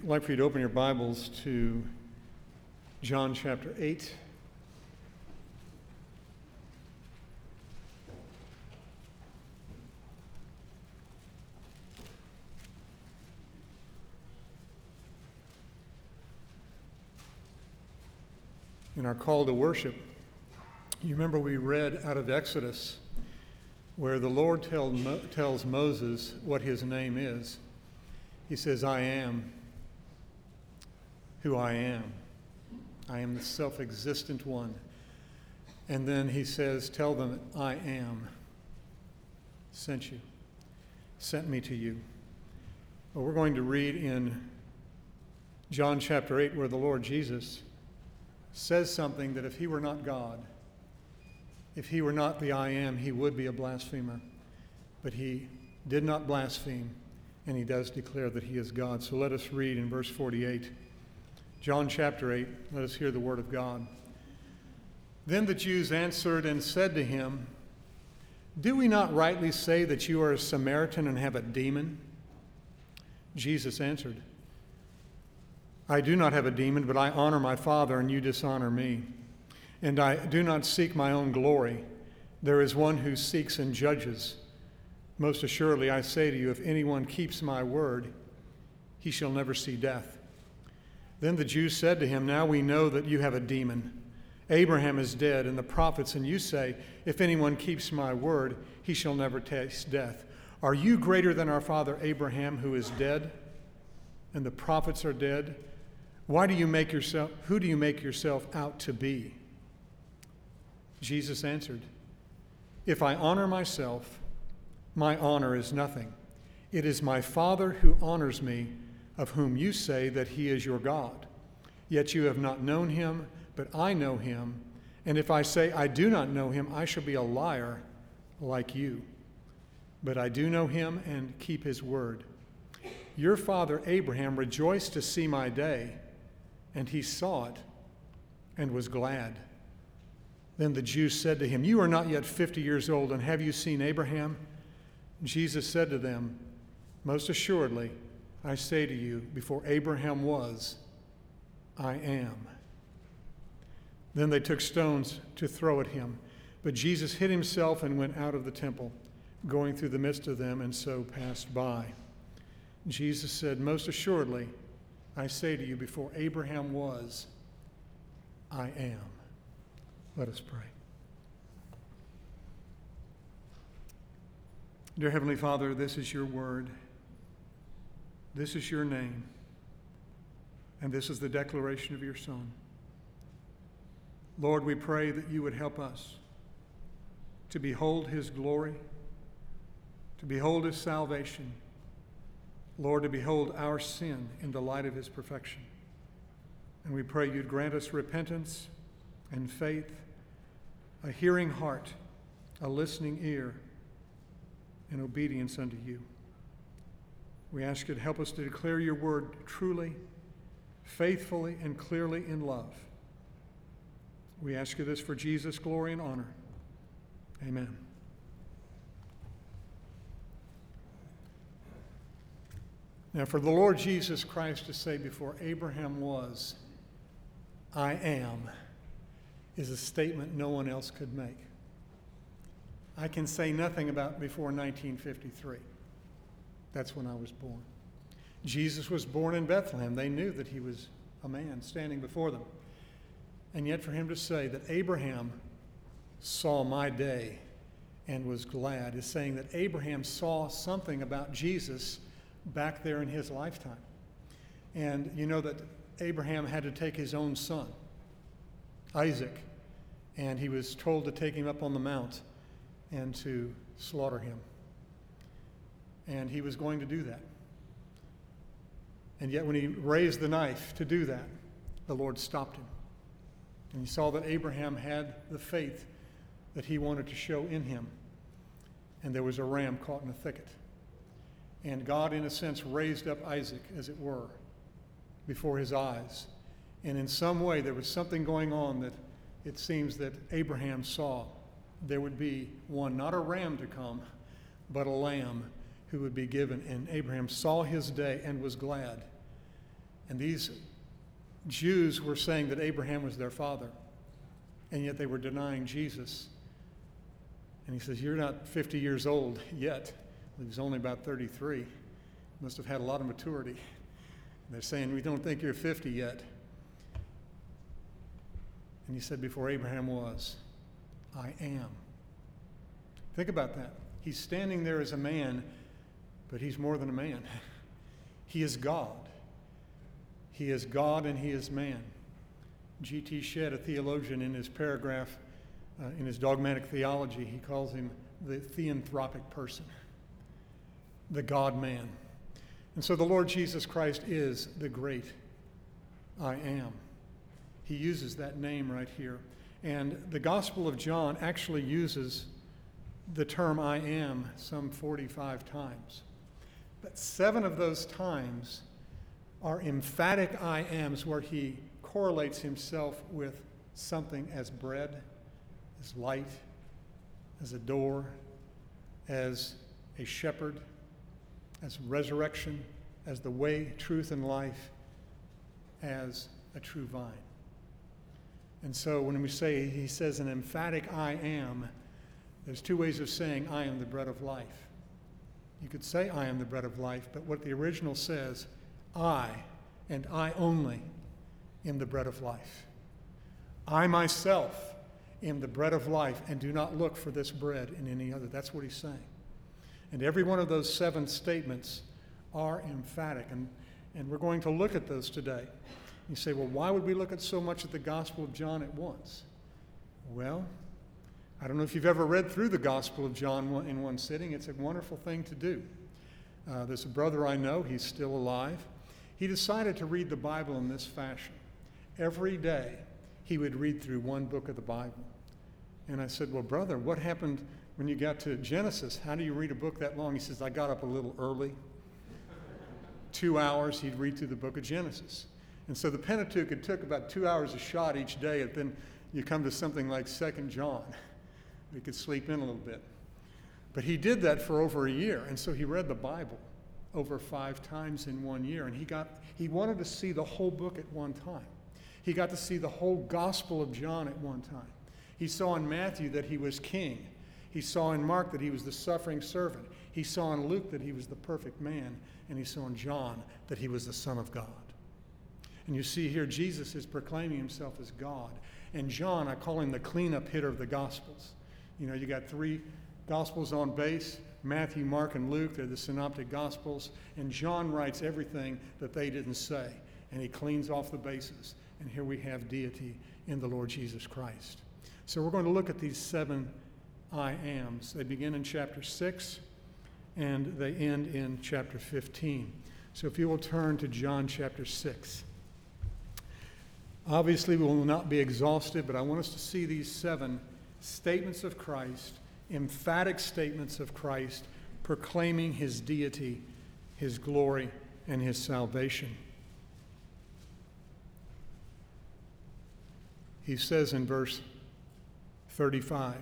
like for you to open your Bibles to John chapter 8. In our call to worship, you remember we read out of Exodus where the Lord tells Moses what his name is. He says, I am who I am. I am the self-existent one. And then he says, tell them, I am sent me to you. Well, we're going to read in John chapter 8 where the Lord Jesus says something that if he were not God, if he were not the I am, he would be a blasphemer. But he did not blaspheme, and he does declare that he is God. So let us read in verse 48. John chapter 8, let us hear the word of God. Then the Jews answered and said to him, do we not rightly say that you are a Samaritan and have a demon? Jesus answered, I do not have a demon, but I honor my Father, and you dishonor me. And I do not seek my own glory. There is one who seeks and judges. Most assuredly, I say to you, if anyone keeps my word, he shall never see death. Then the Jews said to him, now we know that you have a demon. Abraham is dead, and the prophets, and you say, if anyone keeps my word, he shall never taste death. Are you greater than our father Abraham, who is dead, and the prophets are dead? Who do you make yourself out to be? Jesus answered, if I honor myself, my honor is nothing. It is my Father who honors me, of whom you say that he is your God. Yet you have not known him, but I know him. And if I say I do not know him, I shall be a liar like you. But I do know him and keep his word. Your father Abraham rejoiced to see my day, and he saw it and was glad. Then the Jews said to him, you are not yet 50 years old, and have you seen Abraham? Jesus said to them, most assuredly, I say to you, before Abraham was, I am. Then they took stones to throw at him. But Jesus hid himself and went out of the temple, going through the midst of them, and so passed by. Jesus said, most assuredly, I say to you, before Abraham was, I am. Let us pray. Dear Heavenly Father, this is your word. This is your name. And this is the declaration of your Son. Lord, we pray that you would help us to behold his glory, to behold his salvation, Lord, to behold our sin in the light of his perfection. And we pray you'd grant us repentance and faith, a hearing heart, a listening ear, and obedience unto you. We ask you to help us to declare your word truly, faithfully, and clearly in love. We ask you this for Jesus' glory and honor. Amen. Now, for the Lord Jesus Christ to say before Abraham was, I am, is a statement no one else could make. I can say nothing about before 1953. That's when I was born. Jesus was born in Bethlehem. They knew that he was a man standing before them. And yet for him to say that Abraham saw my day and was glad is saying that Abraham saw something about Jesus back there in his lifetime. And you know that Abraham had to take his own son, Isaac, and he was told to take him up on the mount and to slaughter him. And he was going to do that. And yet when he raised the knife to do that, the Lord stopped him. And he saw that Abraham had the faith that he wanted to show in him. And there was a ram caught in a thicket. And God, in a sense, raised up Isaac, as it were, before his eyes. And in some way, there was something going on that it seems that Abraham saw. There would be one, not a ram to come, but a lamb who would be given. And Abraham saw his day and was glad. And these Jews were saying that Abraham was their father, and yet they were denying Jesus. And he says, you're not 50 years old yet. He was only about 33. Must have had a lot of maturity. And they're saying, we don't think you're 50 yet. And he said, before Abraham was, I am. Think about that. He's standing there as a man, but he's more than a man. He is God. He is God and he is man. G.T. Shedd, a theologian, in his paragraph, in his dogmatic theology, he calls him the theanthropic person, the God-man. And so the Lord Jesus Christ is the great I am. He uses that name right here. And the Gospel of John actually uses the term I am some 45 times. But 7 of those times are emphatic I ams where he correlates himself with something as bread, as light, as a door, as a shepherd, as resurrection, as the way, truth, and life, as a true vine. And so when we say, he says an emphatic I am, there's 2 ways of saying I am the bread of life. You could say I am the bread of life, but what the original says, I, and I only, am the bread of life. I myself am the bread of life, and do not look for this bread in any other. That's what he's saying. And every one of those 7 statements are emphatic, and we're going to look at those today. You say, well, why would we look at so much of the Gospel of John at once? Well, I don't know if you've ever read through the Gospel of John in one sitting. It's a wonderful thing to do. There's a brother I know, he's still alive. He decided to read the Bible in this fashion. Every day, he would read through one book of the Bible. And I said, well, brother, what happened when you got to Genesis? How do you read a book that long? He says, I got up a little early. 2 hours, he'd read through the book of Genesis. And so the Pentateuch, it took about 2 hours a shot each day, and then you come to something like 2 John. You could sleep in a little bit. But he did that for over a year, and so he read the Bible over 5 times in 1 year, and he wanted to see the whole book at one time. He got to see the whole Gospel of John at one time. He saw in Matthew that he was king. He saw in Mark that he was the suffering servant. He saw in Luke that he was the perfect man, and he saw in John that he was the Son of God. And you see here, Jesus is proclaiming himself as God. And John, I call him the cleanup hitter of the Gospels. You know, you got 3 Gospels on base, Matthew, Mark, and Luke. They're the synoptic Gospels. And John writes everything that they didn't say. And he cleans off the bases. And here we have deity in the Lord Jesus Christ. So we're going to look at these 7 I ams. They begin in chapter 6, and they end in chapter 15. So if you will turn to John chapter 6. Obviously, we will not be exhaustive, but I want us to see these 7 statements of Christ, emphatic statements of Christ, proclaiming his deity, his glory, and his salvation. He says in verse 35,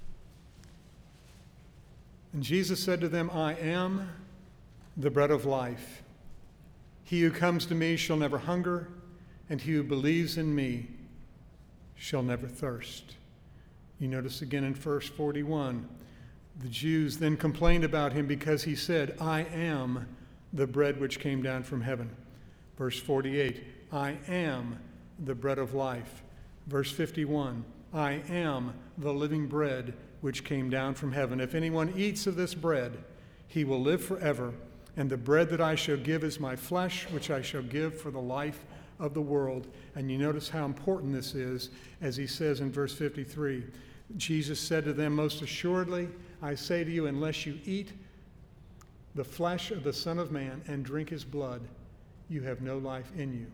and Jesus said to them, I am the bread of life. He who comes to me shall never hunger, and he who believes in me shall never thirst. You notice again in verse 41, the Jews then complained about him because he said, I am the bread which came down from heaven. Verse 48, I am the bread of life. Verse 51, I am the living bread which came down from heaven. If anyone eats of this bread, he will live forever. And the bread that I shall give is my flesh, which I shall give for the life of the world. And you notice how important this is, as he says in verse 53, Jesus said to them, most assuredly, I say to you, unless you eat the flesh of the Son of Man and drink his blood, you have no life in you.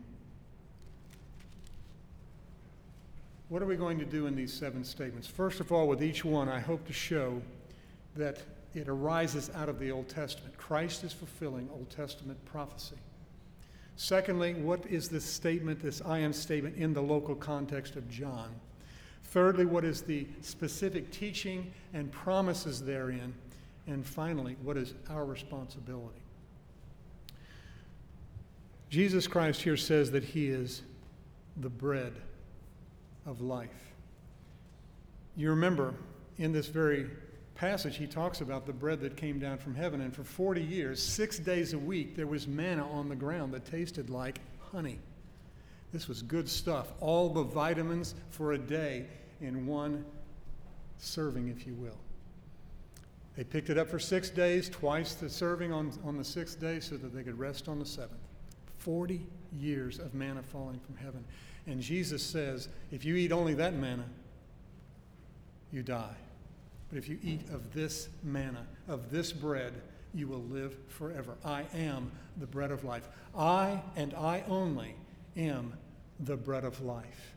What are we going to do in these 7 statements? First of all, with each one, I hope to show that it arises out of the Old Testament. Christ is fulfilling Old Testament prophecy. Secondly, what is this statement, this I am statement, in the local context of John? Thirdly, what is the specific teaching and promises therein? And finally, what is our responsibility? Jesus Christ here says that he is the bread of life. You remember, in this very passage, he talks about the bread that came down from heaven. And for 40 years, 6 days a week, there was manna on the ground that tasted like honey. This was good stuff. All the vitamins for a day in one serving, if you will. They picked it up for 6 days, twice the serving on the sixth day, so that they could rest on the seventh. 40 years of manna falling from heaven. And Jesus says, if you eat only that manna, you die. But if you eat of this manna, of this bread, you will live forever. I am the bread of life. I and I only am the bread of life.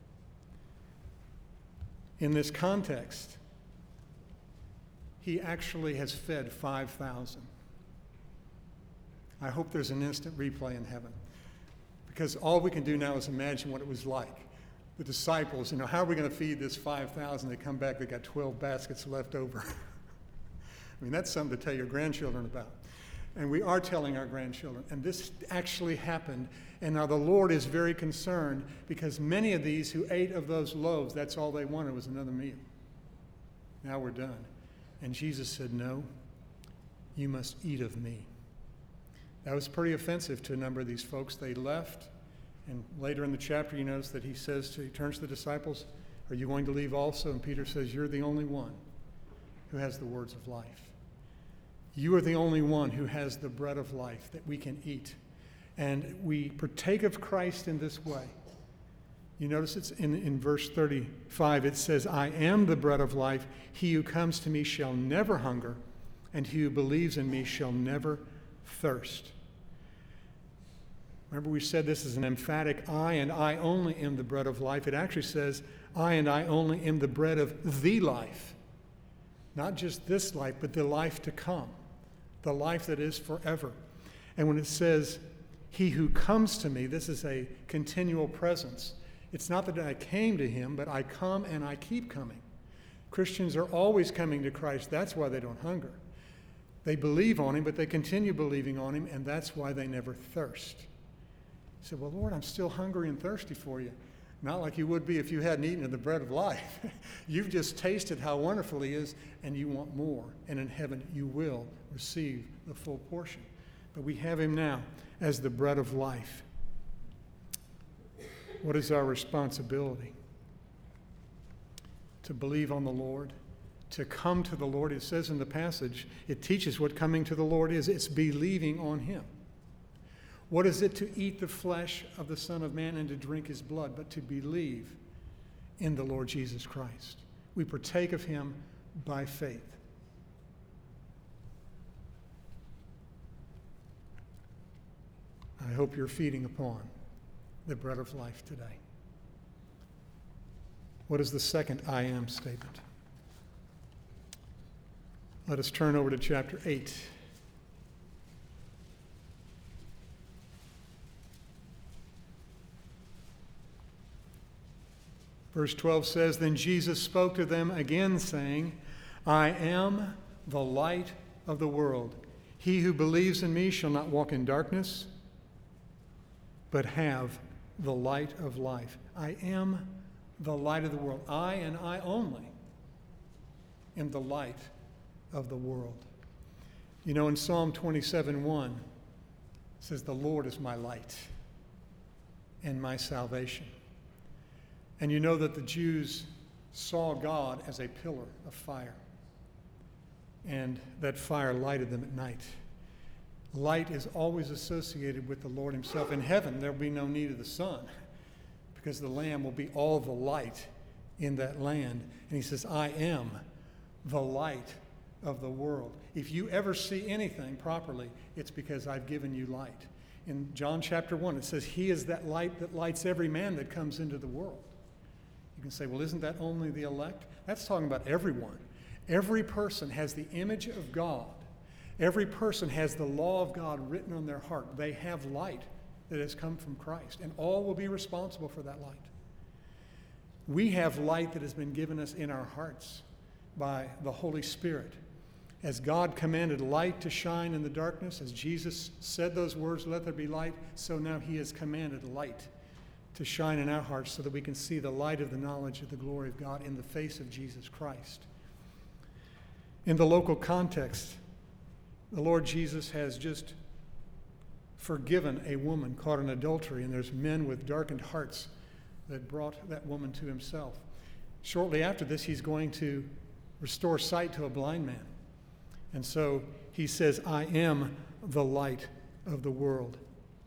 In this context, he actually has fed 5,000. I hope there's an instant replay in heaven, because all we can do now is imagine what it was like. The disciples, how are we going to feed this 5,000? They come back, they got 12 baskets left over. I mean, that's something to tell your grandchildren about. And we are telling our grandchildren. And this actually happened. And now the Lord is very concerned, because many of these who ate of those loaves, that's all they wanted was another meal. Now we're done. And Jesus said, no, you must eat of me. That was pretty offensive to a number of these folks. They left. And later in the chapter, you notice that he turns to the disciples, are you going to leave also? And Peter says, you're the only one who has the words of life. You are the only one who has the bread of life that we can eat. And we partake of Christ in this way. You notice it's in verse 35, it says, I am the bread of life. He who comes to me shall never hunger, and he who believes in me shall never thirst. Remember, we said this is an emphatic I and I only am the bread of life. It actually says, I and I only am the bread of the life. Not just this life, but the life to come. The life that is forever. And when it says, he who comes to me, this is a continual presence. It's not that I came to him, but I come and I keep coming. Christians are always coming to Christ. That's why they don't hunger. They believe on him, but they continue believing on him, and that's why they never thirst. You say, well, Lord, I'm still hungry and thirsty for you. Not like you would be if you hadn't eaten of the bread of life. You've just tasted how wonderful he is, and you want more. And in heaven, you will receive the full portion. But we have him now as the bread of life. What is our responsibility? To believe on the Lord, to come to the Lord. It says in the passage, it teaches what coming to the Lord is. It's believing on him. What is it to eat the flesh of the Son of Man and to drink his blood, but to believe in the Lord Jesus Christ? We partake of him by faith. I hope you're feeding upon the bread of life today. What is the second I am statement? Let us turn over to chapter 8. Verse 12 says, Then Jesus spoke to them again, saying, I am the light of the world. He who believes in me shall not walk in darkness, but have the light of life. I am the light of the world. I and I only am the light of the world. In Psalm 27:1, it says, The Lord is my light and my salvation. And you know that the Jews saw God as a pillar of fire, and that fire lighted them at night. Light is always associated with the Lord himself. In heaven, there will be no need of the sun, because the Lamb will be all the light in that land. And he says, I am the light of the world. If you ever see anything properly, it's because I've given you light. In John chapter 1, it says, he is that light that lights every man that comes into the world. You can say, well, isn't that only the elect? That's talking about everyone. Every person has the image of God. Every person has the law of God written on their heart. They have light that has come from Christ, and all will be responsible for that light. We have light that has been given us in our hearts by the Holy Spirit. As God commanded light to shine in the darkness, as Jesus said those words, "Let there be light," so now he has commanded light to shine in our hearts so that we can see the light of the knowledge of the glory of God in the face of Jesus Christ. In the local context, the Lord Jesus has just forgiven a woman caught in adultery, and there's men with darkened hearts that brought that woman to himself. Shortly after this, he's going to restore sight to a blind man. And so he says, "I am the light of the world.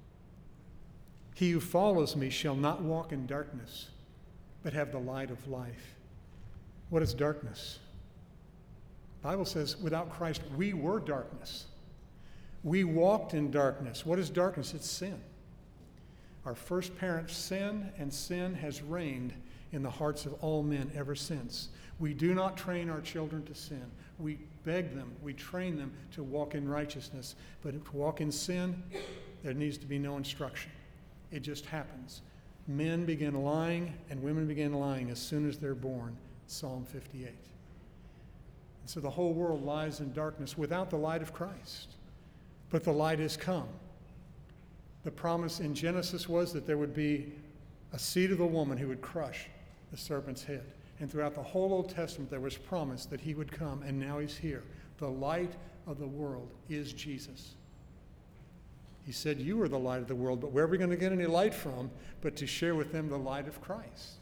He who follows me shall not walk in darkness, but have the light of life." What is darkness? The Bible says without Christ, we were darkness. We walked in darkness. What is darkness? It's sin. Our first parents sinned, and sin has reigned in the hearts of all men ever since. We do not train our children to sin. We beg them, we train them to walk in righteousness. But to walk in sin, there needs to be no instruction. It just happens. Men begin lying and women begin lying as soon as they're born. Psalm 58. And so the whole world lies in darkness without the light of Christ. But the light has come. The promise in Genesis was that there would be a seed of the woman who would crush the serpent's head. And throughout the whole Old Testament, there was promise that he would come, and now he's here. The light of the world is Jesus. He said, "You are the light of the world," but where are we going to get any light from but to share with them the light of Christ?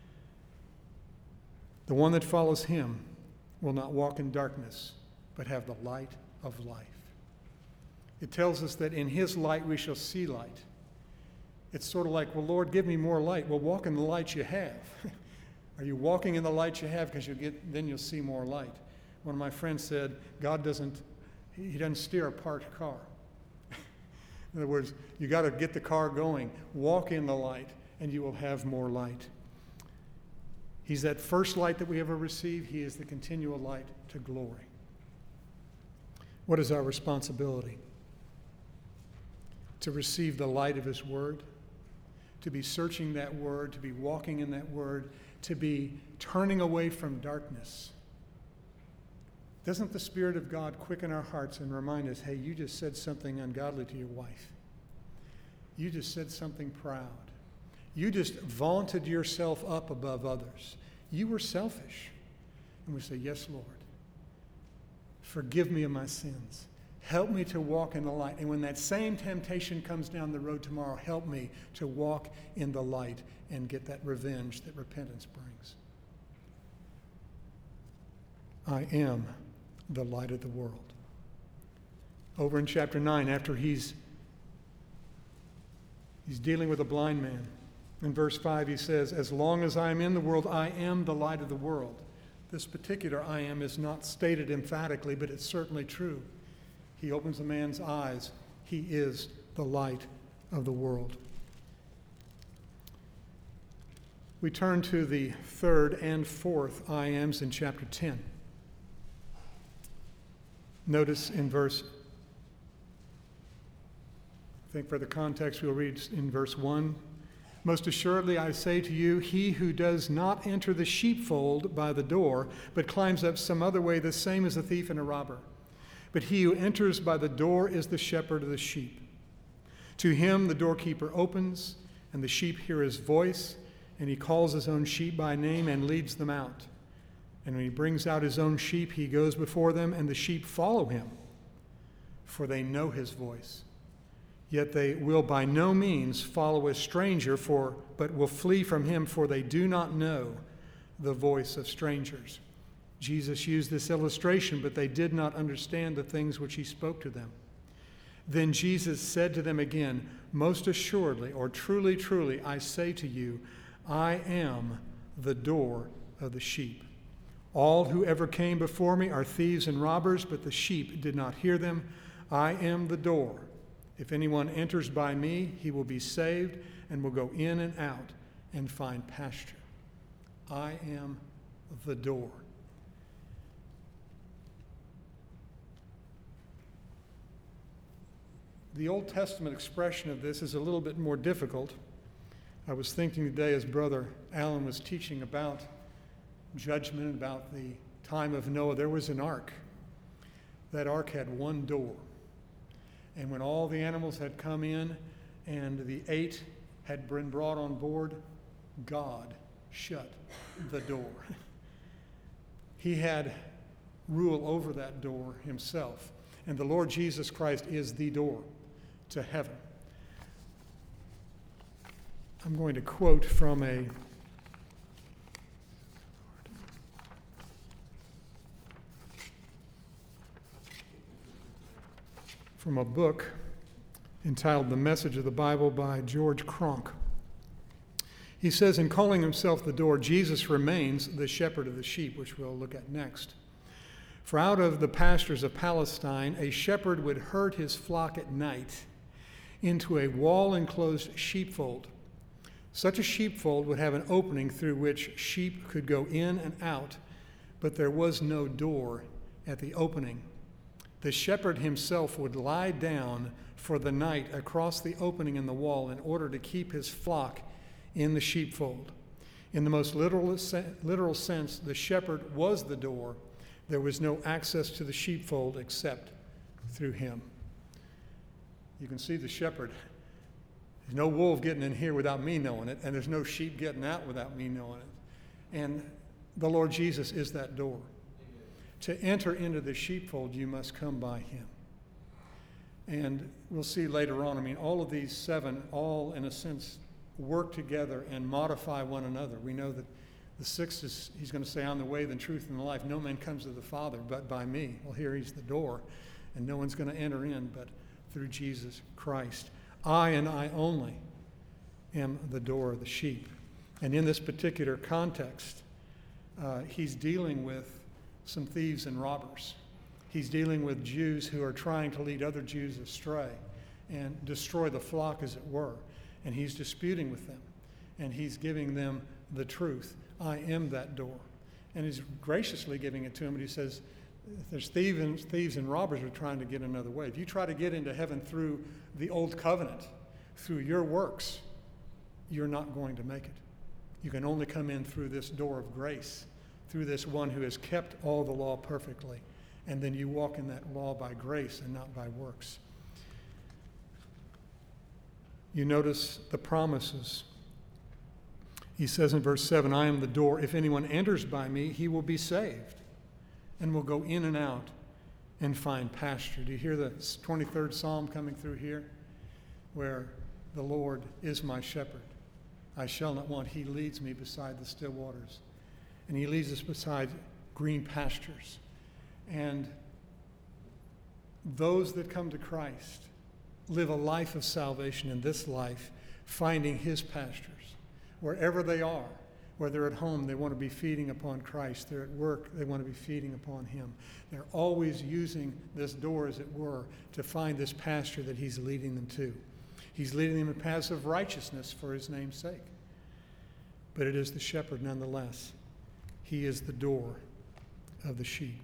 The one that follows him will not walk in darkness, but have the light of life. It tells us that in his light we shall see light. It's sort of like, "Well, Lord, give me more light." Well, walk in the light you have. Are you walking in the light you have? Because then you'll see more light. One of my friends said, God doesn't steer a parked car. In other words, you got to get the car going. Walk in the light, and you will have more light. He's that first light that we ever receive. He is the continual light to glory. What is our responsibility? To receive the light of his word, to be searching that word, to be walking in that word, to be turning away from darkness. Doesn't the Spirit of God quicken our hearts and remind us, hey, you just said something ungodly to your wife. You just said something proud. You just vaunted yourself up above others. You were selfish. And we say, yes, Lord. Forgive me of my sins. Help me to walk in the light. And when that same temptation comes down the road tomorrow, help me to walk in the light and get that revenge that repentance brings. I am the light of the world. Over in chapter 9, after he's dealing with a blind man, in verse 5 he says, "As long as I am in the world, I am the light of the world." This particular "I am" is not stated emphatically, but it's certainly true. He opens a man's eyes. He is the light of the world. We turn to the third and fourth I ams in chapter 10. Notice in verse, I think for the context we'll read in verse 1. "Most assuredly I say to you, he who does not enter the sheepfold by the door, but climbs up some other way, the same is a thief and a robber. But he who enters by the door is the shepherd of the sheep. To him the doorkeeper opens, and the sheep hear his voice, and he calls his own sheep by name and leads them out. And when he brings out his own sheep, he goes before them, and the sheep follow him, for they know his voice. Yet they will by no means follow a stranger, but will flee from him, for they do not know the voice of strangers." Jesus used this illustration, but they did not understand the things which he spoke to them. Then Jesus said to them again, "Most assuredly, or truly, truly, I say to you, I am the door of the sheep. All who ever came before me are thieves and robbers, but the sheep did not hear them. I am the door. If anyone enters by me, he will be saved and will go in and out and find pasture. I am the door." The Old Testament expression of this is a little bit more difficult. I was thinking today as Brother Alan was teaching about judgment, about the time of Noah, there was an ark. that ark had one door. And when all the animals had come in and the 8 had been brought on board, God shut the door. He had rule over that door himself. And the Lord Jesus Christ is the door to heaven. I'm going to quote from a book entitled The Message of the Bible by George Cronk. He says, in calling himself the door, Jesus remains the shepherd of the sheep, which we'll look at next. For out of the pastures of Palestine, a shepherd would herd his flock at night into a wall-enclosed sheepfold. Such a sheepfold would have an opening through which sheep could go in and out, but there was no door at the opening. The shepherd himself would lie down for the night across the opening in the wall in order to keep his flock in the sheepfold. In the most literal sense, the shepherd was the door. There was no access to the sheepfold except through him. You can see the shepherd. There's no wolf getting in here without me knowing it, and there's no sheep getting out without me knowing it. And the Lord Jesus is that door. To enter into the sheepfold, you must come by him. And we'll see later on, all of these 7, all in a sense, work together and modify one another. We know that the 6th is, he's going to say, I'm the way, the truth, and the life. No man comes to the Father but by me. Well, here he's the door, and no one's going to enter in but through Jesus Christ. I and I only am the door of the sheep. And in this particular context, he's dealing with some thieves and robbers. He's dealing with Jews who are trying to lead other Jews astray and destroy the flock, as it were. And he's disputing with them. And he's giving them the truth. I am that door. And he's graciously giving it to them. And he says, there's thieves and robbers who are trying to get another way. If you try to get into heaven through the old covenant, through your works, you're not going to make it. You can only come in through this door of grace, through this one who has kept all the law perfectly. And then you walk in that law by grace and not by works. You notice the promises. He says in verse 7, I am the door. If anyone enters by me, he will be saved and will go in and out and find pasture. Do you hear the 23rd Psalm coming through here? Where the Lord is my shepherd. I shall not want. He leads me beside the still waters. And he leads us beside green pastures. And those that come to Christ live a life of salvation in this life, finding his pastures. Wherever they are, where they're at home, they want to be feeding upon Christ. They're at work, they want to be feeding upon him. They're always using this door, as it were, to find this pasture that he's leading them to. He's leading them in paths of righteousness for his name's sake. But it is the shepherd nonetheless. He is the door of the sheep.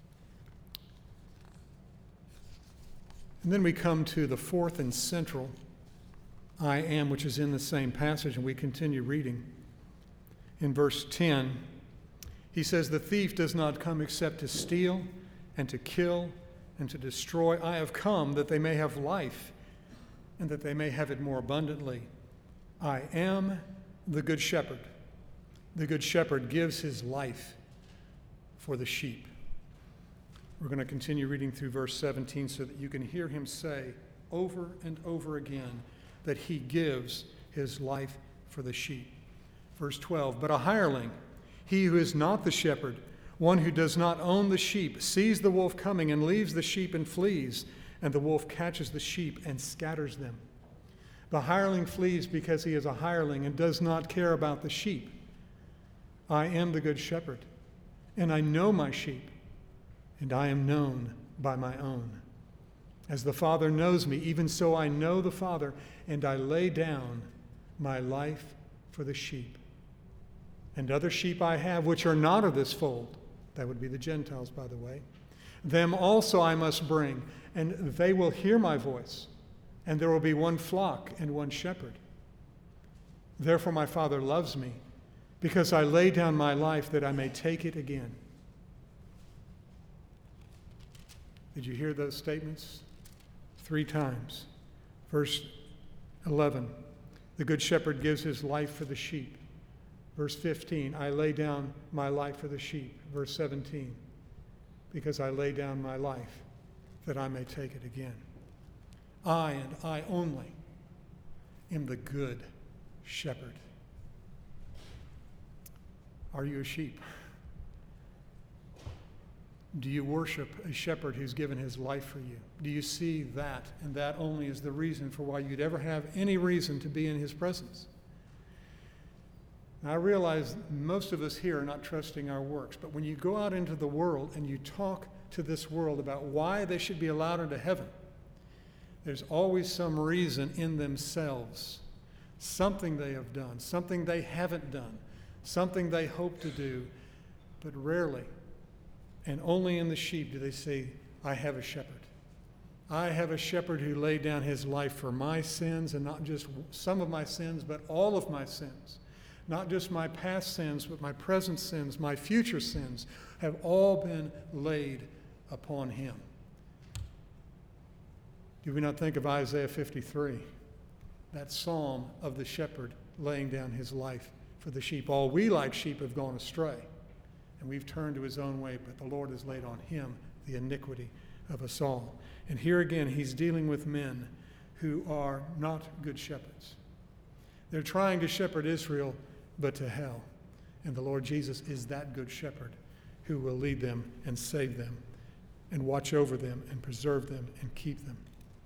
And then we come to the 4th and central I am, which is in the same passage, and we continue reading. In verse 10, he says, the thief does not come except to steal and to kill and to destroy. I have come that they may have life and that they may have it more abundantly. I am the good shepherd. The good shepherd gives his life for the sheep. We're going to continue reading through verse 17 so that you can hear him say over and over again that he gives his life for the sheep. Verse 12, but a hireling, he who is not the shepherd, one who does not own the sheep, sees the wolf coming and leaves the sheep and flees, and the wolf catches the sheep and scatters them. The hireling flees because he is a hireling and does not care about the sheep. I am the good shepherd, and I know my sheep, and I am known by my own. As the Father knows me, even so I know the Father, and I lay down my life for the sheep. And other sheep I have, which are not of this fold. That would be the Gentiles, by the way. Them also I must bring, and they will hear my voice, and there will be one flock and one shepherd. Therefore my Father loves me, because I lay down my life that I may take it again. Did you hear those statements? 3 times. Verse 11, the good shepherd gives his life for the sheep. Verse 15, I lay down my life for the sheep. Verse 17, because I lay down my life that I may take it again. I and I only am the good shepherd. Are you a sheep? Do you worship a shepherd who's given his life for you? Do you see that, and that only is the reason for why you'd ever have any reason to be in his presence? Now, I realize most of us here are not trusting our works, but when you go out into the world and you talk to this world about why they should be allowed into heaven, there's always some reason in themselves, something they have done, something they haven't done, something they hope to do, but rarely and only in the sheep do they say, I have a shepherd. I have a shepherd who laid down his life for my sins, and not just some of my sins, but all of my sins. Not just my past sins, but my present sins, my future sins have all been laid upon him. Do we not think of Isaiah 53, that psalm of the shepherd laying down his life for the sheep? All we like sheep have gone astray, and we've turned to his own way, but the Lord has laid on him the iniquity of us all. And here again, he's dealing with men who are not good shepherds. They're trying to shepherd Israel, but to hell. And the Lord Jesus is that good shepherd who will lead them and save them and watch over them and preserve them and keep them.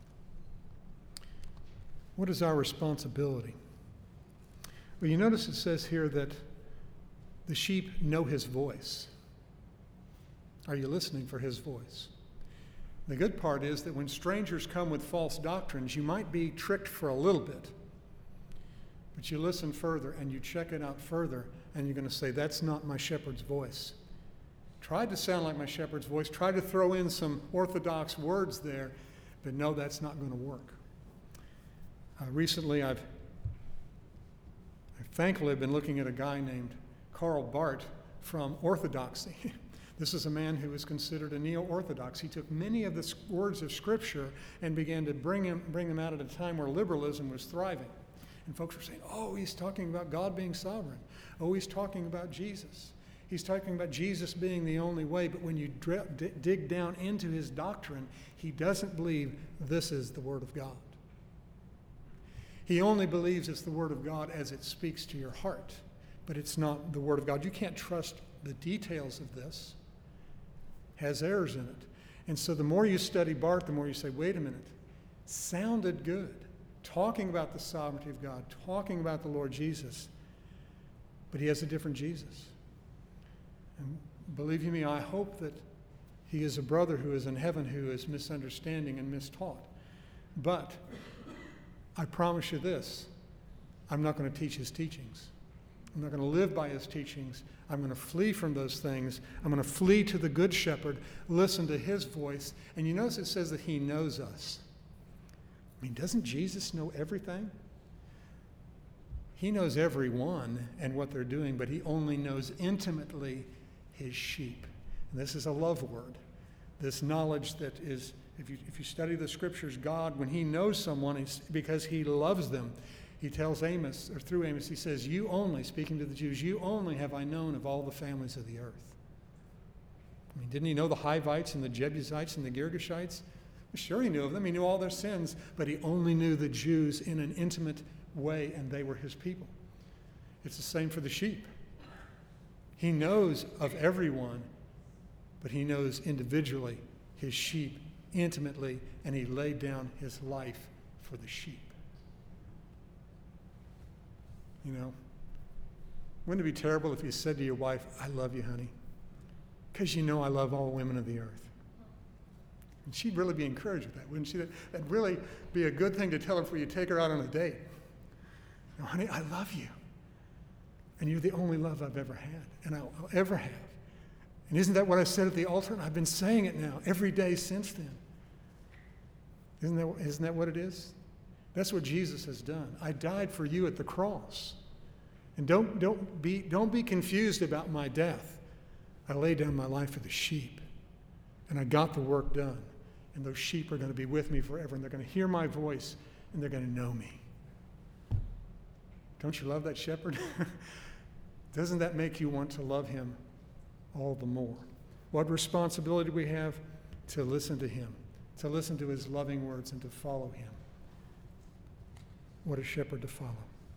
What is our responsibility? Well, you notice it says here that the sheep know his voice. Are you listening for his voice? The good part is that when strangers come with false doctrines, you might be tricked for a little bit. But you listen further and you check it out further, and you're going to say, that's not my shepherd's voice. Tried to sound like my shepherd's voice, tried to throw in some orthodox words there, but no, that's not going to work. Recently, I've thankfully been looking at a guy named Karl Barth from Orthodoxy. This is a man who is considered a neo-Orthodox. He took many of the words of Scripture and began to bring them out at a time where liberalism was thriving. And folks were saying, oh, he's talking about God being sovereign. Oh, he's talking about Jesus. He's talking about Jesus being the only way. But when you dig down into his doctrine, he doesn't believe this is the Word of God. He only believes it's the Word of God as it speaks to your heart. But it's not the Word of God. You can't trust the details of this. It has errors in it. And so the more you study Barth, the more you say, wait a minute, sounded good. Talking about the sovereignty of God, talking about the Lord Jesus, but he has a different Jesus. And believe you me, I hope that he is a brother who is in heaven who is misunderstanding and mistaught. But I promise you this, I'm not going to teach his teachings. I'm not going to live by his teachings. I'm going to flee from those things. I'm going to flee to the good shepherd, listen to his voice. And you notice it says that he knows us. I mean, doesn't Jesus know everything? He knows everyone and what they're doing, but he only knows intimately his sheep. And this is a love word. This knowledge that is, if you study the Scriptures, God, when he knows someone, it's because he loves them. He tells Amos, or through Amos, he says, you only, speaking to the Jews, you only have I known of all the families of the earth. I mean, didn't he know the Hivites and the Jebusites and the Girgashites? Sure, he knew of them. He knew all their sins, but he only knew the Jews in an intimate way, and they were his people. It's the same for the sheep. He knows of everyone, but he knows individually his sheep intimately, and he laid down his life for the sheep. You know, wouldn't it be terrible if you said to your wife, I love you, honey, because you know I love all women of the earth? And she'd really be encouraged with that, wouldn't she? That'd really be a good thing to tell her before you take her out on a date. You know, honey, I love you. And you're the only love I've ever had, and I'll ever have. And isn't that what I said at the altar? And I've been saying it now every day since then. Isn't that what it is? That's what Jesus has done. I died for you at the cross. And don't be confused about my death. I laid down my life for the sheep. And I got the work done. And those sheep are going to be with me forever, and they're going to hear my voice, and they're going to know me. Don't you love that shepherd? Doesn't that make you want to love him all the more? What responsibility do we have? To listen to him, to listen to his loving words, and to follow him. What a shepherd to follow.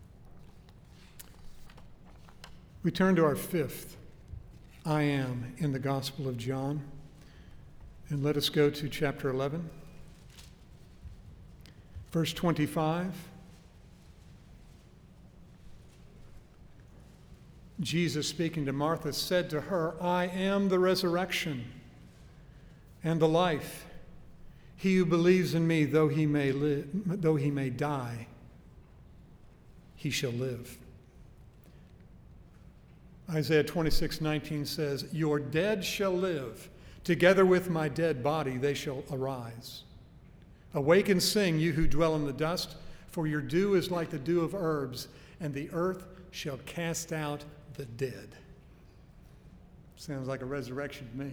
We turn to our fifth I am in the Gospel of John. And let us go to chapter 11, verse 25. Jesus, speaking to Martha, said to her, I am the resurrection and the life. He who believes in me, though he may die, he shall live. Isaiah 26:19 says, your dead shall live. Together with my dead body they shall arise. Awake and sing, you who dwell in the dust, for your dew is like the dew of herbs, and the earth shall cast out the dead. Sounds like a resurrection to me.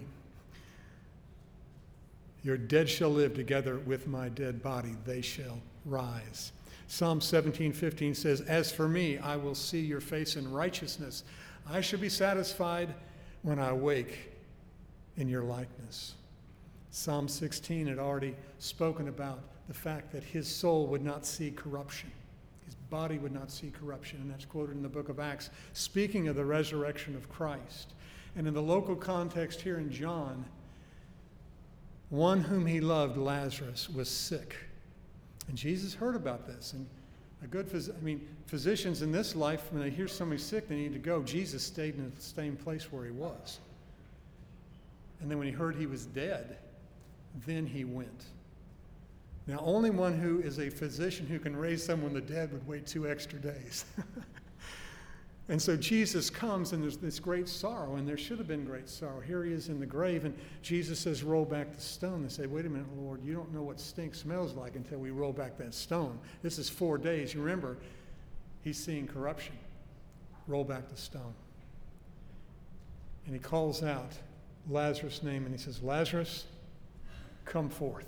Your dead shall live, together with my dead body they shall rise. Psalm 17:15 says, as for me, I will see your face in righteousness. I shall be satisfied when I wake in your likeness. Psalm 16 had already spoken about the fact that his soul would not see corruption. His body would not see corruption, and that's quoted in the book of Acts, speaking of the resurrection of Christ. And in the local context here in John, one whom he loved, Lazarus, was sick. And Jesus heard about this. And physicians in this life, when they hear somebody sick, they need to go. Jesus stayed in the same place where he was. And then when he heard he was dead, then he went. Now, only one who is a physician who can raise someone from the dead would wait 2 extra days. And so Jesus comes, and there's this great sorrow, and there should have been great sorrow. Here he is in the grave, and Jesus says, roll back the stone. They say, wait a minute, Lord, you don't know what stink smells like until we roll back that stone. This is 4 days. You remember, he's seeing corruption. Roll back the stone. And he calls out Lazarus' name, and he says, Lazarus, come forth.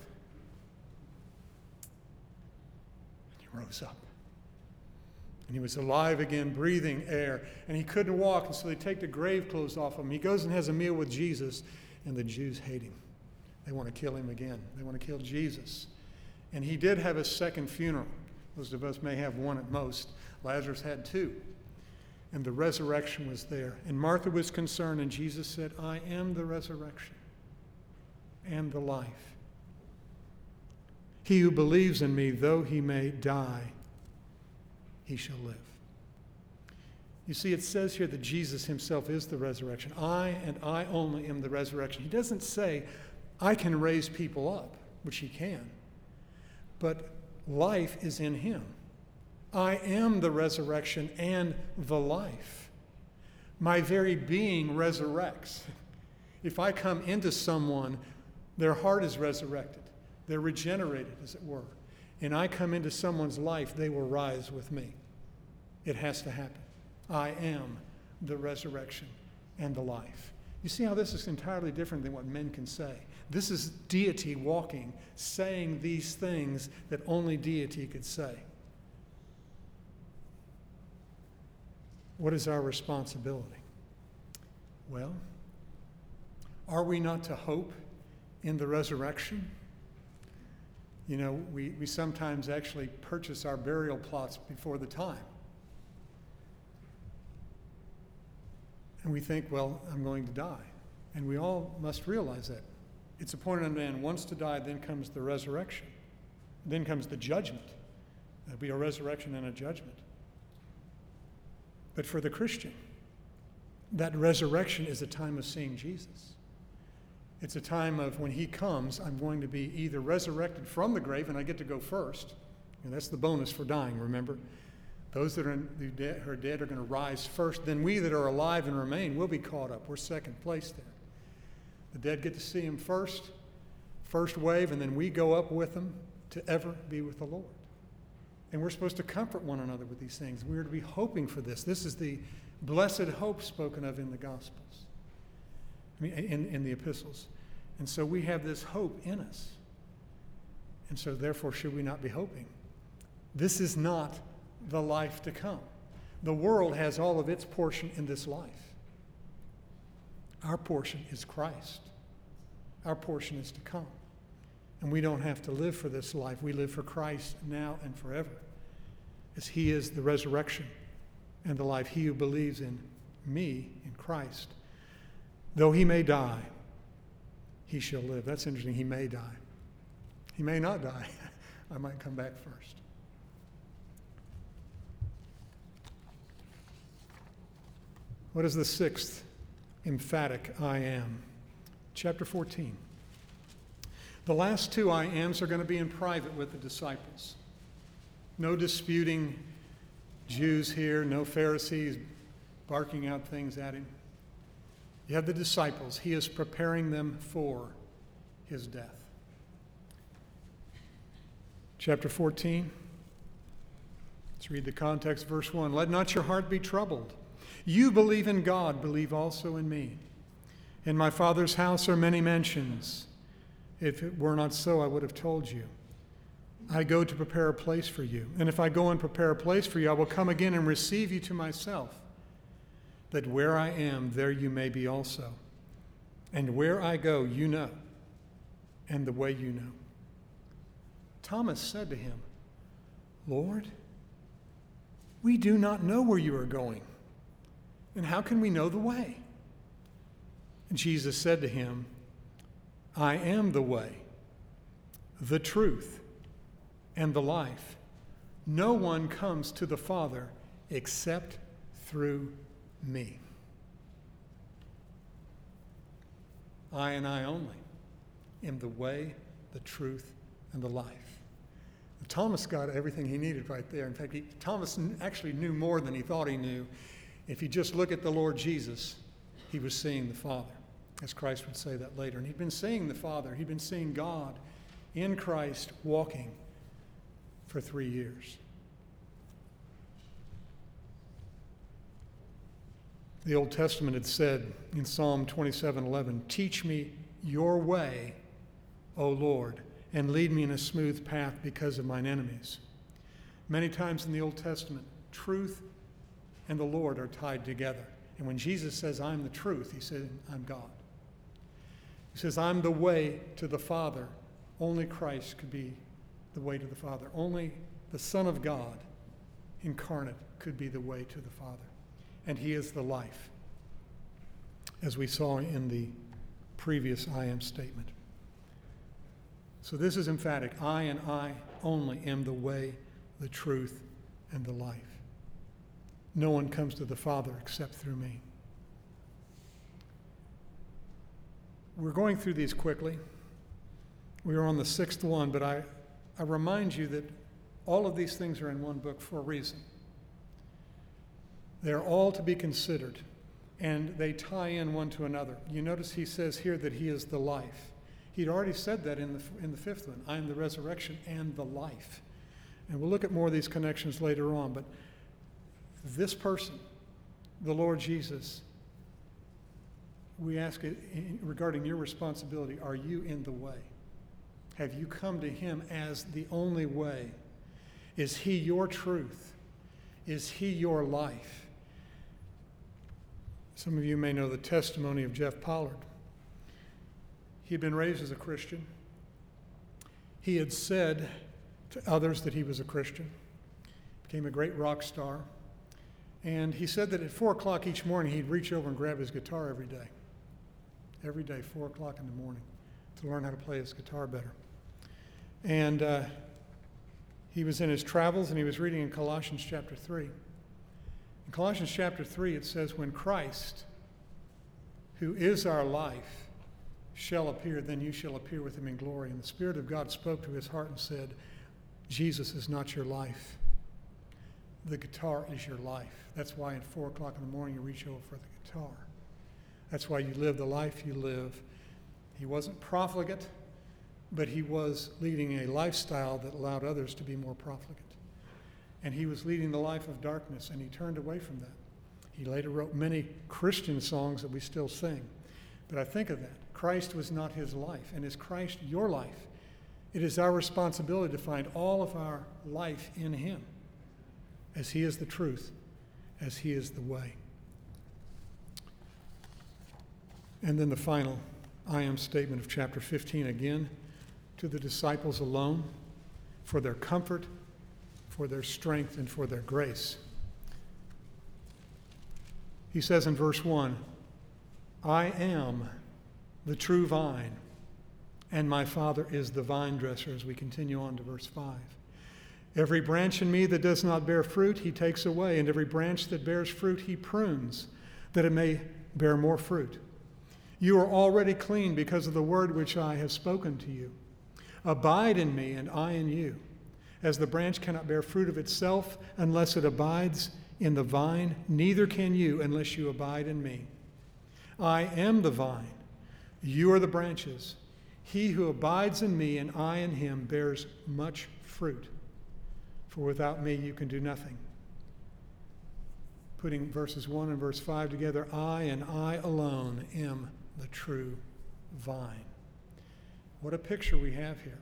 And he rose up. And he was alive again, breathing air. And he couldn't walk, and so they take the grave clothes off him. He goes and has a meal with Jesus, and the Jews hate him. They want to kill him again. They want to kill Jesus. And he did have a second funeral. Most of us may have one at most. Lazarus had 2. And the resurrection was there. And Martha was concerned, and Jesus said, I am the resurrection and the life. He who believes in me, though he may die, he shall live. You see, it says here that Jesus himself is the resurrection. I and I only am the resurrection. He doesn't say, I can raise people up, which he can. But life is in him. I am the resurrection and the life. My very being resurrects. If I come into someone, their heart is resurrected. They're regenerated, as it were. And I come into someone's life, they will rise with me. It has to happen. I am the resurrection and the life. You see how this is entirely different than what men can say. This is deity walking, saying these things that only deity could say. What is our responsibility? Well, are we not to hope in the resurrection? You know, we sometimes actually purchase our burial plots before the time. And we think, well, I'm going to die. And we all must realize that. It's appointed unto man once to die, then comes the resurrection. Then comes the judgment. There'll be a resurrection and a judgment. But for the Christian, that resurrection is a time of seeing Jesus. It's a time of when he comes, I'm going to be either resurrected from the grave, and I get to go first. And that's the bonus for dying, remember? Those that are dead are going to rise first. Then we that are alive and remain will be caught up. We're second place there. The dead get to see him first wave, and then we go up with them to ever be with the Lord. And we're supposed to comfort one another with these things. We're to be hoping for this. This is the blessed hope spoken of in the Gospels, in the epistles. And so we have this hope in us. And so therefore, should we not be hoping? This is not the life to come. The world has all of its portion in this life. Our portion is Christ. Our portion is to come. And we don't have to live for this life. We live for Christ now and forever, as he is the resurrection and the life. He who believes in me, in Christ, though he may die, he shall live. That's interesting. He may die. He may not die. I might come back first. What is the sixth emphatic I am? Chapter 14. The last two I ams are going to be in private with the disciples. No disputing Jews here, no Pharisees barking out things at him. You have the disciples. He is preparing them for his death. Chapter 14. Let's read the context, verse 1. Let not your heart be troubled. You believe in God, believe also in me. In my Father's house are many mansions. If it were not so, I would have told you. I go to prepare a place for you. And if I go and prepare a place for you, I will come again and receive you to myself, that where I am, there you may be also. And where I go, you know, and the way you know. Thomas said to him, Lord, we do not know where you are going, and how can we know the way? And Jesus said to him, I am the way, the truth, and the life. No one comes to the Father except through me. I and I only am the way, the truth, and the life. Thomas got everything he needed right there. In fact, Thomas actually knew more than he thought he knew. If you just look at the Lord Jesus, he was seeing the Father, as Christ would say that later. And he'd been seeing the Father. He'd been seeing God in Christ walking for 3 years. The Old Testament had said in Psalm 27:11, teach me your way, O Lord, and lead me in a smooth path because of mine enemies. Many times in the Old Testament, truth and the Lord are tied together. And when Jesus says, I'm the truth, he said, I'm God. He says, I'm the way to the Father. Only Christ could be the way to the Father. Only the Son of God incarnate could be the way to the Father. And he is the life, as we saw in the previous I am statement. So this is emphatic. I and I only am the way, the truth, and the life. No one comes to the Father except through me. We're going through these quickly. We are on the sixth one, but I remind you that all of these things are in one book for a reason. They're all to be considered, and they tie in one to another. You notice he says here that he is the life. He'd already said that in the fifth one. I am the resurrection and the life. And we'll look at more of these connections later on, but this person, the Lord Jesus, we ask it regarding your responsibility, are you in the way? Have you come to him as the only way? Is he your truth? Is he your life? Some of you may know the testimony of Jeff Pollard. He had been raised as a Christian. He had said to others that he was a Christian, became a great rock star. And he said that at 4 o'clock each morning, he'd reach over and grab his guitar every day. Every day, 4 o'clock in the morning, to learn how to play his guitar better. And he was in his travels, and he was reading in Colossians chapter 3. In Colossians chapter 3, it says, when Christ, who is our life, shall appear, then you shall appear with him in glory. And the Spirit of God spoke to his heart and said, Jesus is not your life. The guitar is your life. That's why at 4 o'clock in the morning you reach over for the guitar. That's why you live the life you live. He wasn't profligate, but he was leading a lifestyle that allowed others to be more profligate. And he was leading the life of darkness, and he turned away from that. He later wrote many Christian songs that we still sing. But I think of that. Christ was not his life. And is Christ your life? It is our responsibility to find all of our life in him, as he is the truth, as he is the way. And then the final I am statement of chapter 15 again, to the disciples alone, for their comfort, for their strength, and for their grace. He says in verse 1, I am the true vine, and my Father is the vine dresser, as we continue on to verse 5. Every branch in me that does not bear fruit, he takes away, and every branch that bears fruit, he prunes, that it may bear more fruit. You are already clean because of the word which I have spoken to you. Abide in me, and I in you. As the branch cannot bear fruit of itself unless it abides in the vine, neither can you unless you abide in me. I am the vine, you are the branches. He who abides in me and I in him bears much fruit, for without me you can do nothing. Putting verses 1 and verse 5 together, I and I alone am the true vine. What a picture we have here.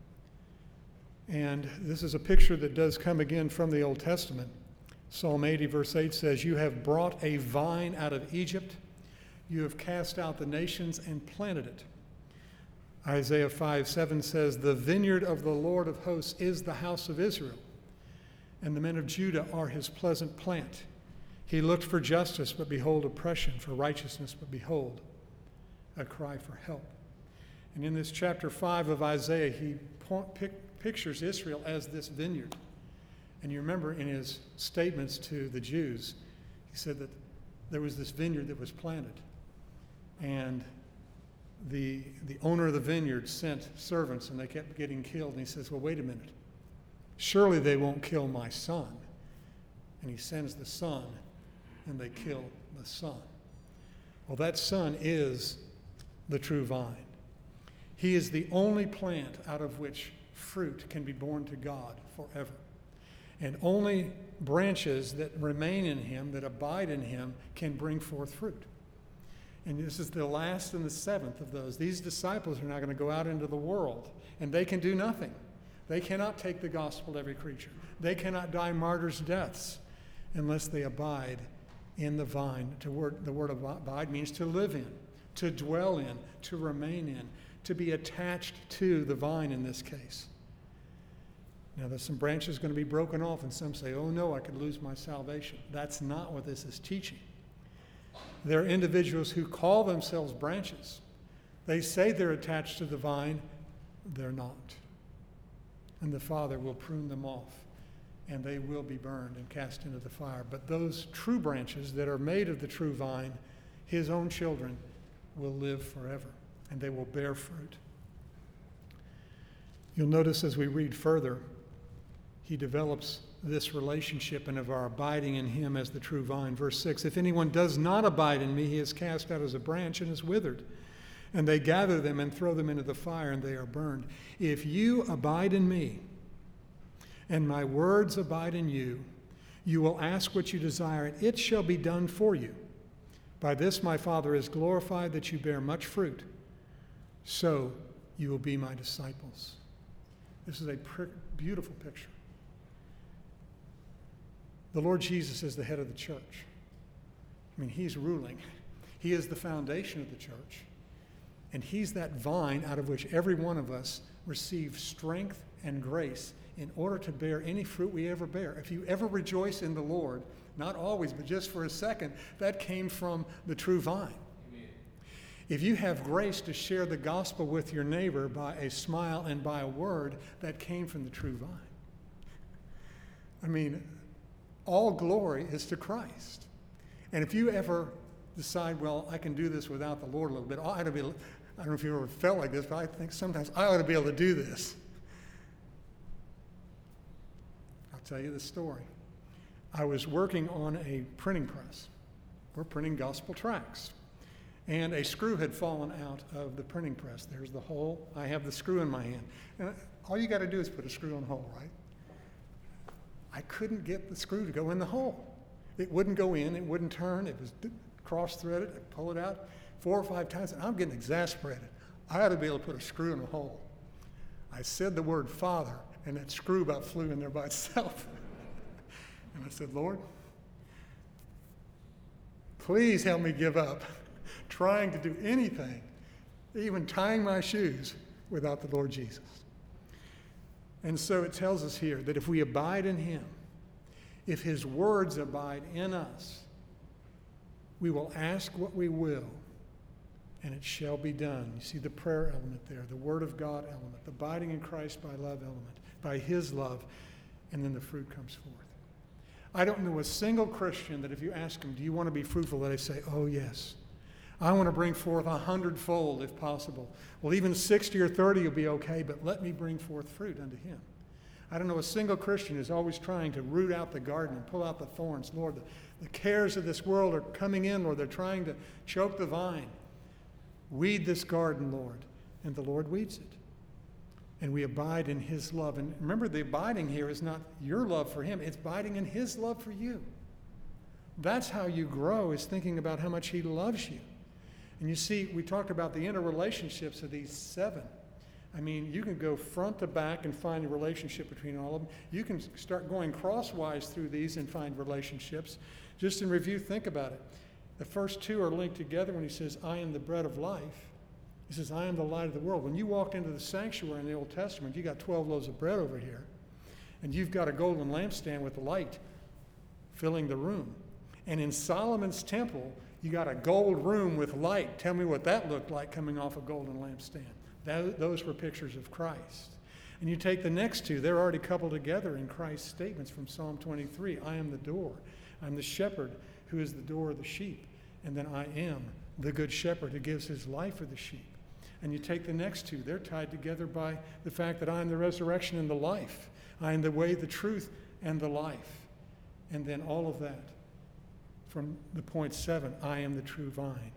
And this is a picture that does come again from the Old Testament. Psalm 80 verse 8 says, you have brought a vine out of Egypt. You have cast out the nations and planted it. Isaiah 5:7 says, the vineyard of the Lord of hosts is the house of Israel, and the men of Judah are his pleasant plant. He looked for justice, but behold oppression, for righteousness, but behold a cry for help. And in this chapter 5 of Isaiah, he pictures Israel as this vineyard. And you remember in his statements to the Jews, he said that there was this vineyard that was planted. And the owner of the vineyard sent servants, and they kept getting killed. And he says, well, wait a minute. Surely they won't kill my son. And he sends the son, and they kill the son. Well, that son is the true vine. He is the only plant out of which fruit can be borne to God forever. And only branches that remain in him, that abide in him, can bring forth fruit. And this is the last and the seventh of those. These disciples are now going to go out into the world, and they can do nothing. They cannot take the gospel to every creature. They cannot die martyrs' deaths unless they abide in the vine. The word abide means to live in, to dwell in, to remain in, to be attached to the vine in this case. Now, there's some branches going to be broken off, and some say, oh no, I could lose my salvation. That's not what this is teaching. There are individuals who call themselves branches. They say they're attached to the vine. They're not. And the Father will prune them off, and they will be burned and cast into the fire. But those true branches that are made of the true vine, his own children, will live forever, and they will bear fruit. You'll notice as we read further, he develops this relationship and of our abiding in him as the true vine. Verse 6, if anyone does not abide in me, he is cast out as a branch and is withered. And they gather them and throw them into the fire, and they are burned. If you abide in me, and my words abide in you, you will ask what you desire, and it shall be done for you. By this my Father is glorified, that you bear much fruit. So you will be my disciples. This is a beautiful picture. The Lord Jesus is the head of the church. I mean, he's ruling. He is the foundation of the church. And he's that vine out of which every one of us receives strength and grace in order to bear any fruit we ever bear. If you ever rejoice in the Lord, not always, but just for a second, that came from the true vine. Amen. If you have grace to share the gospel with your neighbor by a smile and by a word, that came from the true vine. I mean, all glory is to Christ. And if you ever decide, well, I can do this without the Lord a little bit, I don't know if you ever felt like this, but I think sometimes I ought to be able to do this. I'll tell you the story. I was working on a printing press. We're printing gospel tracts. And a screw had fallen out of the printing press. There's the hole. I have the screw in my hand. And all you got to do is put a screw in the hole, right? I couldn't get the screw to go in the hole. It wouldn't go in. It wouldn't turn. It was cross-threaded. I pull it out 4 or 5 times, and I'm getting exasperated. I ought to be able to put a screw in a hole. I said the word Father, and that screw about flew in there by itself. And I said, Lord, please help me give up trying to do anything, even tying my shoes, without the Lord Jesus. And so it tells us here that if we abide in him, if his words abide in us, we will ask what we will, and it shall be done. You see the prayer element there, the Word of God element, the abiding in Christ by love element, by his love, and then the fruit comes forth. I don't know a single Christian that if you ask them, do you want to be fruitful, that they say, oh yes. I want to bring forth 100-fold if possible. Well, even 60 or 30 will be okay, but let me bring forth fruit unto him. I don't know a single Christian who's always trying to root out the garden and pull out the thorns. Lord, the cares of this world are coming in, Lord. They're trying to choke the vine. Weed this garden, Lord. And the Lord weeds it. And we abide in his love. And remember, the abiding here is not your love for him. It's abiding in his love for you. That's how you grow, is thinking about how much he loves you. And you see, we talked about the interrelationships of these 7. I mean, you can go front to back and find a relationship between all of them. You can start going crosswise through these and find relationships. Just in review, think about it. The first 2 are linked together when he says, I am the bread of life. He says, I am the light of the world. When you walked into the sanctuary in the Old Testament, you got 12 loaves of bread over here, and you've got a golden lampstand with the light filling the room. And in Solomon's temple, you got a gold room with light. Tell me what that looked like coming off a golden lampstand. Those were pictures of Christ. And you take the next 2, they're already coupled together in Christ's statements from Psalm 23. I am the door. I'm the shepherd who is the door of the sheep. And then I am the good shepherd who gives his life for the sheep. And you take the next 2, they're tied together by the fact that I am the resurrection and the life. I am the way, the truth, and the life. And then all of that from the point 7, I am the true vine.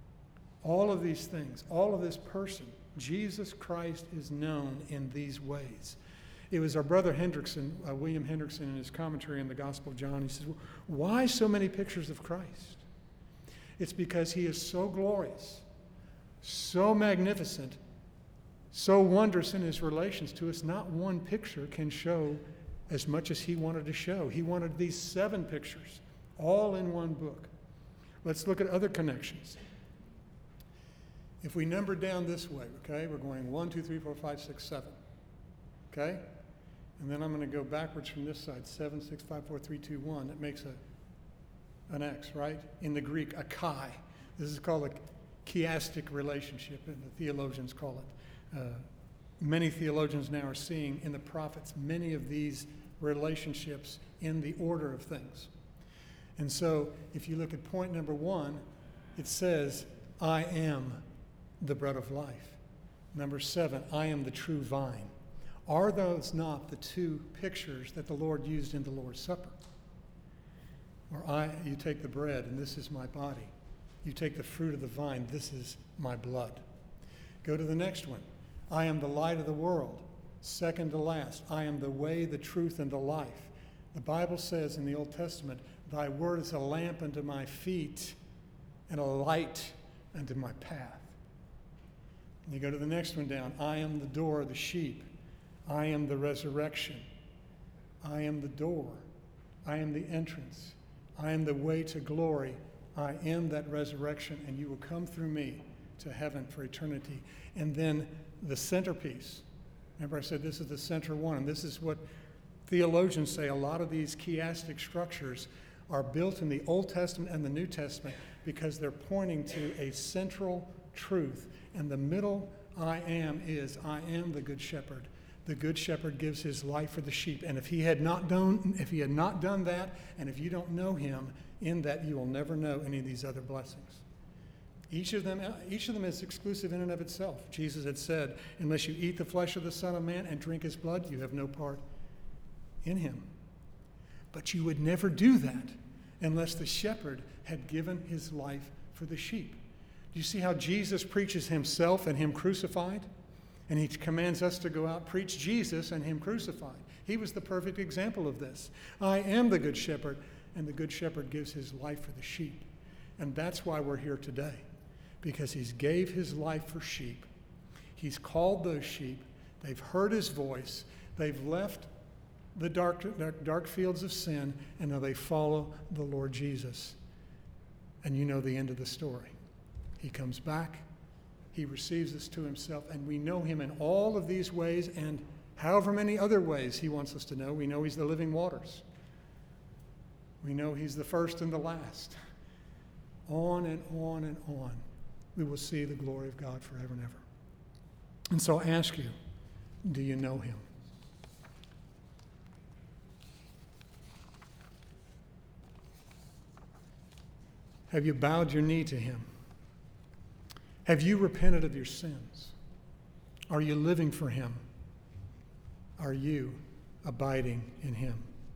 All of these things, all of this person, Jesus Christ, is known in these ways. It was our brother Hendrickson, William Hendrickson, in his commentary on the Gospel of John. He says, why so many pictures of Christ? It's because he is so glorious, so magnificent, so wondrous in his relations to us. Not one picture can show as much as he wanted to show. He wanted these 7 pictures, all in one book. Let's look at other connections. If we number down this way, okay, we're going 1, 2, 3, 4, 5, 6, 7. Okay? And then I'm going to go backwards from this side, 7, 6, 5, 4, 3, 2, 1. That makes an X, right? In the Greek, a chi. This is called a chiastic relationship, and the theologians call it. Many theologians now are seeing in the prophets many of these relationships in the order of things. And so if you look at point number 1, it says, I am the bread of life. Number 7, I am the true vine. Are those not the 2 pictures that the Lord used in the Lord's Supper? Or you take the bread, and this is my body. You take the fruit of the vine, this is my blood. Go to the next one. I am the light of the world. Second to last, I am the way, the truth, and the life. The Bible says in the Old Testament, thy word is a lamp unto my feet and a light unto my path. And you go to the next one down. I am the door of the sheep. I am the resurrection. I am the door. I am the entrance. I am the way to glory. I am that resurrection, and you will come through me to heaven for eternity. And then the centerpiece. Remember I said this is the center one, and this is what theologians say. A lot of these chiastic structures are built in the Old Testament and the New Testament because they're pointing to a central truth. And the middle I am is, I am the good shepherd. The good shepherd gives his life for the sheep. And if he had not done that, and if you don't know him in that, you will never know any of these other blessings. Each of them is exclusive in and of itself. Jesus had said, unless you eat the flesh of the Son of Man and drink his blood, you have no part in him. But you would never do that unless the shepherd had given his life for the sheep. Do you see how Jesus preaches himself and him crucified? And he commands us to go out, preach Jesus and him crucified. He was the perfect example of this. I am the good shepherd, and the good shepherd gives his life for the sheep. And that's why we're here today, because he's gave his life for sheep. He's called those sheep They've heard his voice. They've left the dark fields of sin, and now they follow the Lord Jesus. And you know the end of the story. He comes back. He receives us to himself, and we know him in all of these ways and however many other ways he wants us to know. We know he's the living waters. We know he's the first and the last. On and on and on, we will see the glory of God forever and ever. And so I ask you, do you know him? Have you bowed your knee to him? Have you repented of your sins? Are you living for him? Are you abiding in him?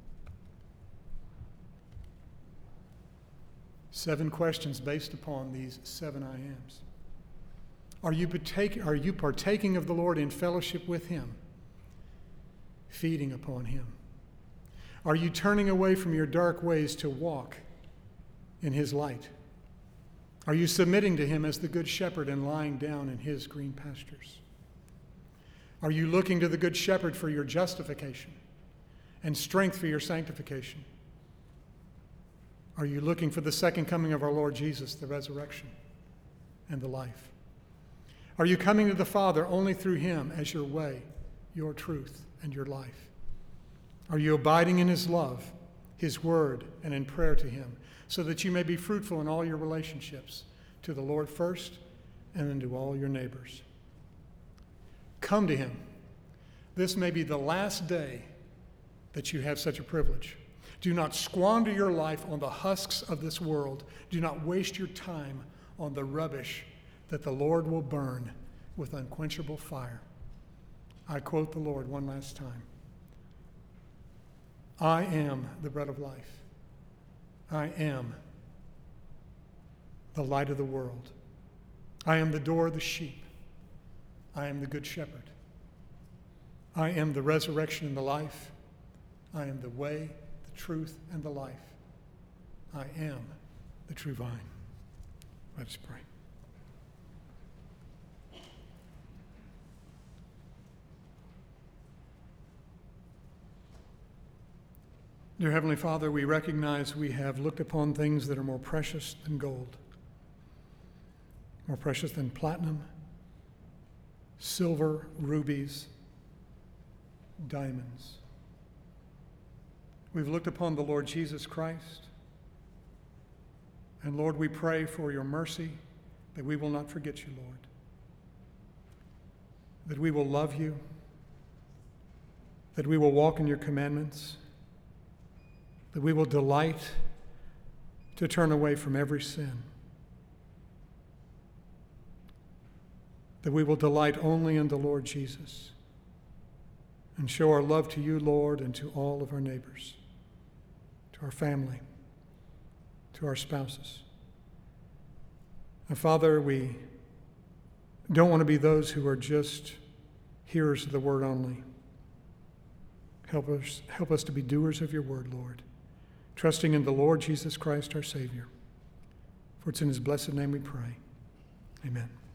7 questions based upon these 7 I ams. Are you partaking of the Lord in fellowship with him? Feeding upon him? Are you turning away from your dark ways to walk in his light? Are you submitting to him as the good shepherd and lying down in his green pastures? Are you looking to the good shepherd for your justification and strength for your sanctification? Are you looking for the second coming of our Lord Jesus, the resurrection and the life? Are you coming to the Father only through him as your way, your truth, and your life? Are you abiding in his love, his word, and in prayer to him, so that you may be fruitful in all your relationships, to the Lord first, and then to all your neighbors? Come to him. This may be the last day that you have such a privilege. Do not squander your life on the husks of this world. Do not waste your time on the rubbish that the Lord will burn with unquenchable fire. I quote the Lord one last time. I am the bread of life. I am the light of the world. I am the door of the sheep. I am the good shepherd. I am the resurrection and the life. I am the way, the truth, and the life. I am the true vine. Let us pray. Dear Heavenly Father, we recognize we have looked upon things that are more precious than gold, more precious than platinum, silver, rubies, diamonds. We've looked upon the Lord Jesus Christ. And Lord, we pray for your mercy that we will not forget you, Lord. That we will love you. That we will walk in your commandments. That we will delight to turn away from every sin. That we will delight only in the Lord Jesus and show our love to you, Lord, and to all of our neighbors, to our family, to our spouses. And Father, we don't want to be those who are just hearers of the word only. Help us to be doers of your word, Lord, trusting in the Lord Jesus Christ, our Savior. For it's in his blessed name we pray. Amen.